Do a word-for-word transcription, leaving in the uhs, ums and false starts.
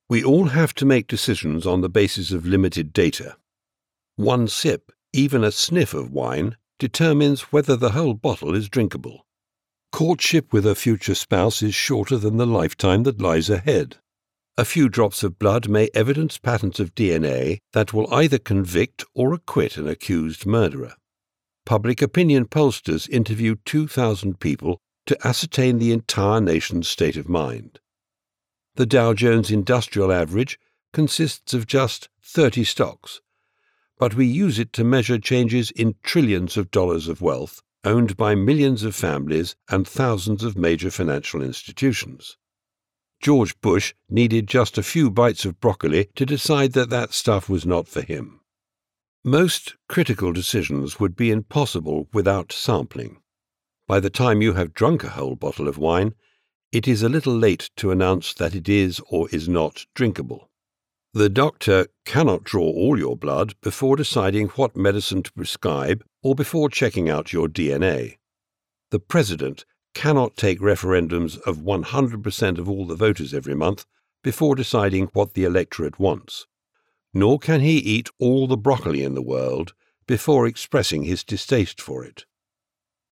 We all have to make decisions on the basis of limited data. One sip, even a sniff of wine, determines whether the whole bottle is drinkable. Courtship with a future spouse is shorter than the lifetime that lies ahead. A few drops of blood may evidence patterns of D N A that will either convict or acquit an accused murderer. Public opinion pollsters interviewed two thousand people to ascertain the entire nation's state of mind. The Dow Jones Industrial Average consists of just thirty stocks, but we use it to measure changes in trillions of dollars of wealth owned by millions of families and thousands of major financial institutions. George Bush needed just a few bites of broccoli to decide that that stuff was not for him. Most critical decisions would be impossible without sampling. By the time you have drunk a whole bottle of wine, it is a little late to announce that it is or is not drinkable. The doctor cannot draw all your blood before deciding what medicine to prescribe or before checking out your D N A. The president cannot take referendums of one hundred percent of all the voters every month before deciding what the electorate wants. Nor can he eat all the broccoli in the world before expressing his distaste for it.